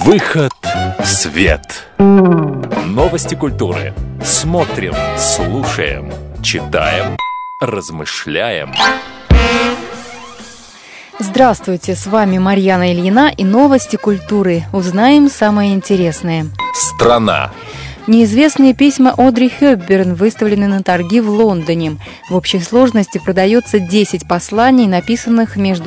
Выход в свет. Новости культуры. Смотрим, слушаем, читаем, размышляем. Здравствуйте, с вами Марьяна Ильина и новости культуры. Узнаем самое интересное. Страна. Неизвестные письма Одри Хепберн выставлены на торги в Лондоне. В общей сложности продается 10 посланий, написанных между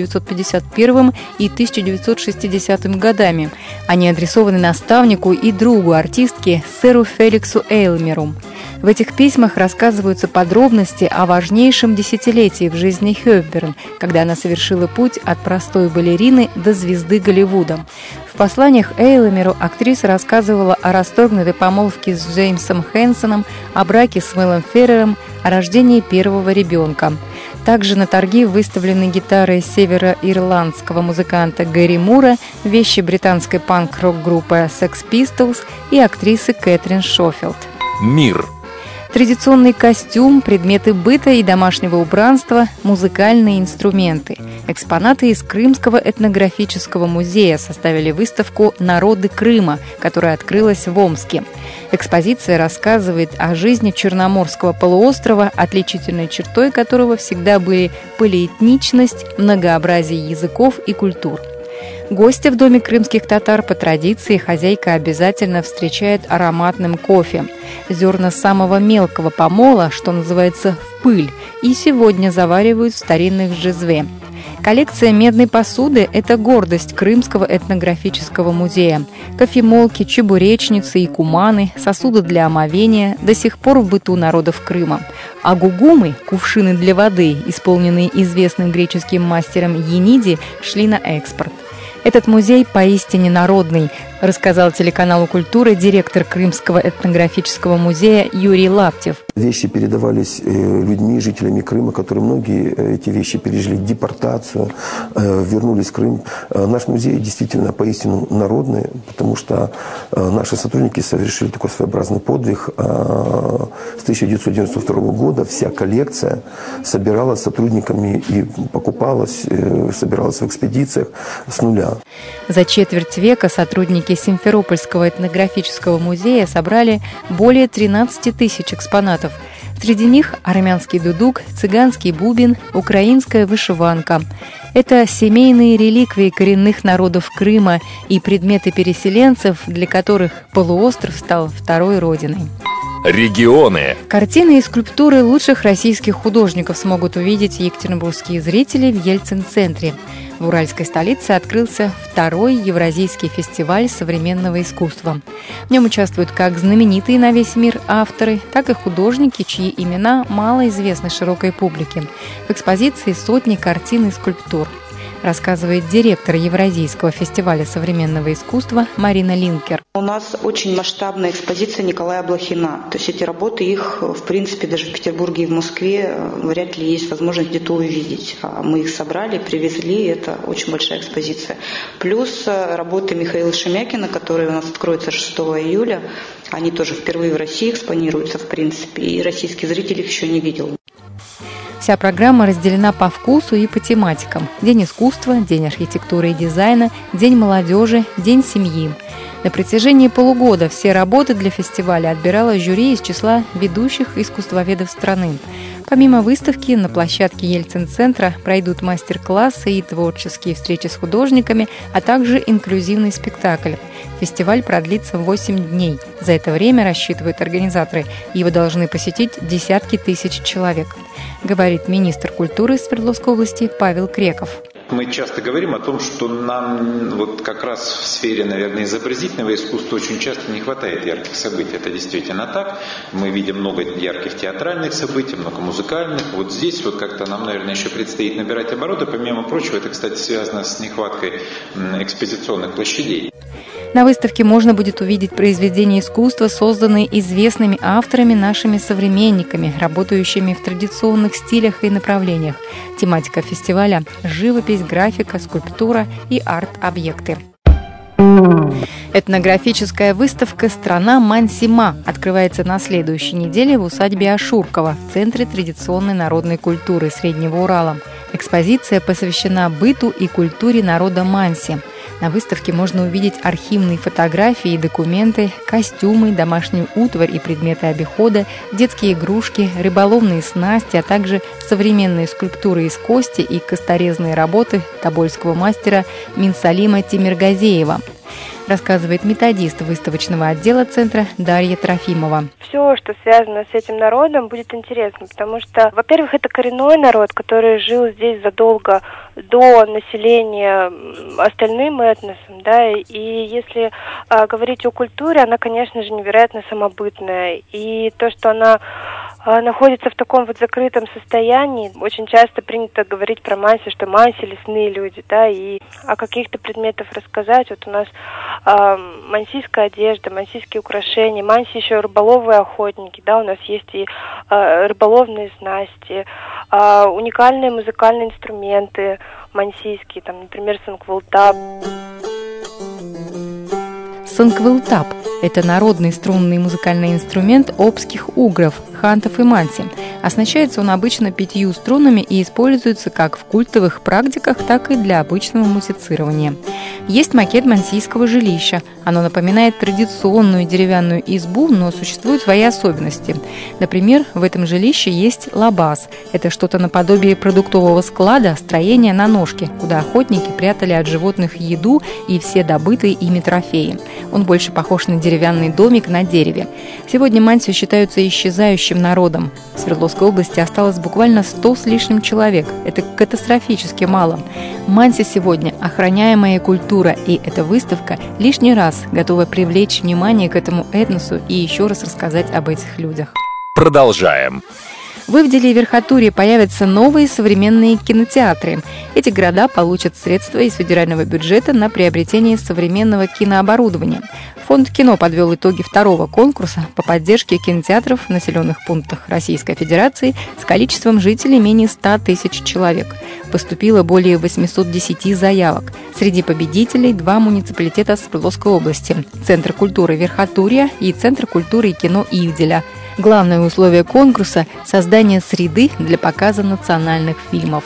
1951 и 1960 годами. Они адресованы наставнику и другу артистки, сэру Феликсу Эйлмеру. В этих письмах рассказываются подробности о важнейшем десятилетии в жизни Хепберн, когда она совершила путь от простой балерины до звезды Голливуда. В посланиях Эйлмеру актриса рассказывала о расторгнутой помолвке с Джеймсом Хэнсоном, о браке с Мэлом Феррером, о рождении первого ребенка. Также на торги выставлены гитары североирландского музыканта Гэри Мура, вещи британской панк-рок-группы Sex Pistols и актрисы Кэтрин Шофилд. Мир. Традиционный костюм, предметы быта и домашнего убранства, музыкальные инструменты. Экспонаты из Крымского этнографического музея составили выставку «Народы Крыма», которая открылась в Омске. Экспозиция рассказывает о жизни Черноморского полуострова, отличительной чертой которого всегда были полиэтничность, многообразие языков и культур. Гостя в доме крымских татар по традиции хозяйка обязательно встречает ароматным кофе. Зерна самого мелкого помола, что называется в пыль, и сегодня заваривают в старинных джезве. Коллекция медной посуды – это гордость Крымского этнографического музея. Кофемолки, чебуречницы и куманы, сосуды для омовения до сих пор в быту народов Крыма. А гугумы – кувшины для воды, исполненные известным греческим мастером Ениди, шли на экспорт. Этот музей поистине народный, рассказал телеканалу «Культура» директор Крымского этнографического музея Юрий Лаптев. Вещи передавались людьми, жителями Крыма, которые многие эти вещи пережили депортацию, вернулись в Крым. Наш музей действительно поистину народный, потому что наши сотрудники совершили такой своеобразный подвиг. С 1992 года вся коллекция собиралась сотрудниками и покупалась, собиралась в экспедициях с нуля. За четверть века сотрудники Симферопольского этнографического музея собрали более 13 тысяч экспонатов. Среди них армянский дудук, цыганский бубен, украинская вышиванка. Это семейные реликвии коренных народов Крыма и предметы переселенцев, для которых полуостров стал второй родиной. Регионы. Картины и скульптуры лучших российских художников смогут увидеть екатеринбургские зрители в Ельцин-центре. В уральской столице открылся второй Евразийский фестиваль современного искусства. В нем участвуют как знаменитые на весь мир авторы, так и художники, чьи имена мало известны широкой публике. В экспозиции сотни картин и скульптур, рассказывает директор Евразийского фестиваля современного искусства Марина Линкер. У нас очень масштабная экспозиция Николая Блохина. То есть эти работы, их, в принципе, даже в Петербурге и в Москве вряд ли есть возможность где-то увидеть. А мы их собрали, привезли, это очень большая экспозиция. Плюс работы Михаила Шемякина, которые у нас откроются 6 июля, они тоже впервые в России экспонируются, в принципе, и российский зритель их еще не видел. Вся программа разделена по вкусу и по тематикам. День искусства, День архитектуры и дизайна, День молодежи, День семьи. На протяжении полугода все работы для фестиваля отбирало жюри из числа ведущих искусствоведов страны. Помимо выставки, на площадке Ельцин-центра пройдут мастер-классы и творческие встречи с художниками, а также инклюзивный спектакль. Фестиваль продлится 8 дней. За это время, рассчитывают организаторы, его должны посетить десятки тысяч человек, говорит министр культуры Свердловской области Павел Креков. Мы часто говорим о том, что нам вот как раз в сфере, наверное, изобразительного искусства очень часто не хватает ярких событий. Это действительно так. Мы видим много ярких театральных событий, много музыкальных. Вот здесь вот как-то нам, наверное, еще предстоит набирать обороты. Помимо прочего, это, кстати, связано с нехваткой экспозиционных площадей. На выставке можно будет увидеть произведения искусства, созданные известными авторами, нашими современниками, работающими в традиционных стилях и направлениях. Тематика фестиваля – живопись, графика, скульптура и арт-объекты. Этнографическая выставка «Страна Мансима» открывается на следующей неделе в усадьбе Ашуркова в Центре традиционной народной культуры Среднего Урала. Экспозиция посвящена быту и культуре народа Манси. На выставке можно увидеть архивные фотографии и документы, костюмы, домашнюю утварь и предметы обихода, детские игрушки, рыболовные снасти, а также современные скульптуры из кости и косторезные работы тобольского мастера Минсалима Тимиргазеева, рассказывает методист выставочного отдела центра Дарья Трофимова. Все, что связано с этим народом, будет интересно, потому что, во-первых, это коренной народ, который жил здесь задолго до населения остальным этносом, да, и если говорить о культуре, она, конечно же, невероятно самобытная, и то, что она находится в таком вот закрытом состоянии, очень часто принято говорить про манси, что манси лесные люди, да, и о каких-то предметах рассказать. Вот у нас мансийская одежда, мансийские украшения, манси еще рыболовые охотники, да, у нас есть и рыболовные снасти, уникальные музыкальные инструменты мансийские, там, например, сангвылтап. Сангвылтап – это народный струнный музыкальный инструмент обских угров, хантов и манси. Оснащается он обычно 5 струнами и используется как в культовых практиках, так и для обычного музицирования. Есть макет мансийского жилища. Оно напоминает традиционную деревянную избу, но существуют свои особенности. Например, в этом жилище есть лабаз. Это что-то наподобие продуктового склада, строения на ножке, куда охотники прятали от животных еду и все добытые ими трофеи. Он больше похож на деревянный домик на дереве. Сегодня манси считаются исчезающим народом. В Свердловской области осталось буквально 100 с лишним человек. Это катастрофически мало. Манси сегодня охраняемая культура, и эта выставка лишний раз готова привлечь внимание к этому этносу и еще раз рассказать об этих людях. Продолжаем. В Ивделе и Верхотурье появятся новые современные кинотеатры. Эти города получат средства из федерального бюджета на приобретение современного кинооборудования. Фонд кино подвел итоги второго конкурса по поддержке кинотеатров в населенных пунктах Российской Федерации с количеством жителей менее 100 тысяч человек. Поступило более 810 заявок. Среди победителей 2 муниципалитета Свердловской области – Центр культуры Верхотурья и Центр культуры и кино Ивделя. Главное условие конкурса – создание среды для показа национальных фильмов.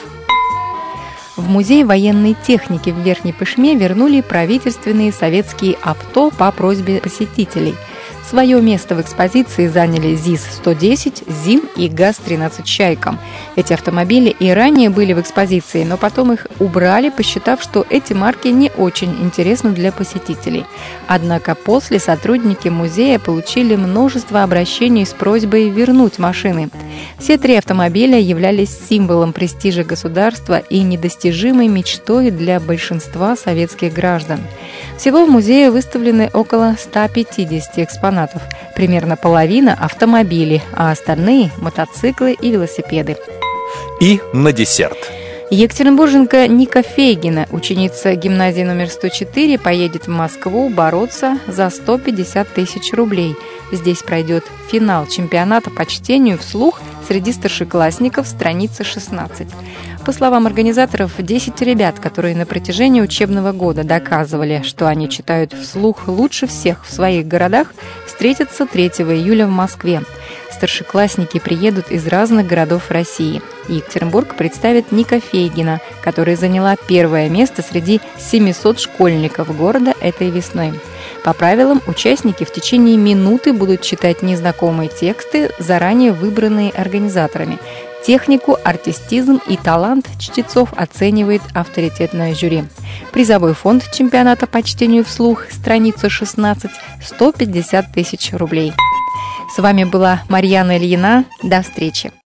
В Музей военной техники в Верхней Пышме вернули правительственные советские авто по просьбе посетителей. Свое место в экспозиции заняли ЗИС-110, ЗИН и ГАЗ-13 «Чайка». Эти автомобили и ранее были в экспозиции, но потом их убрали, посчитав, что эти марки не очень интересны для посетителей. Однако после сотрудники музея получили множество обращений с просьбой вернуть машины. Все 3 автомобиля являлись символом престижа государства и недостижимой мечтой для большинства советских граждан. Всего в музее выставлены около 150 экспонатов. Примерно половина – автомобили, а остальные – мотоциклы и велосипеды. И на десерт. Екатеринбурженка Ника Фейгина, ученица гимназии номер 104, поедет в Москву бороться за 150 тысяч рублей. Здесь пройдет финал чемпионата по чтению вслух среди старшеклассников, страница 16. По словам организаторов, 10 ребят, которые на протяжении учебного года доказывали, что они читают вслух лучше всех в своих городах, встретятся 3 июля в Москве. Старшеклассники приедут из разных городов России. Екатеринбург представит Ника Фейгина, которая заняла 1-е место среди 700 школьников города этой весной. По правилам, участники в течение минуты будут читать незнакомые тексты, заранее выбранные организаторами. Технику, артистизм и талант чтецов оценивает авторитетное жюри. Призовой фонд чемпионата по чтению вслух, страница 16, 150 тысяч рублей. С вами была Марьяна Ильина. До встречи.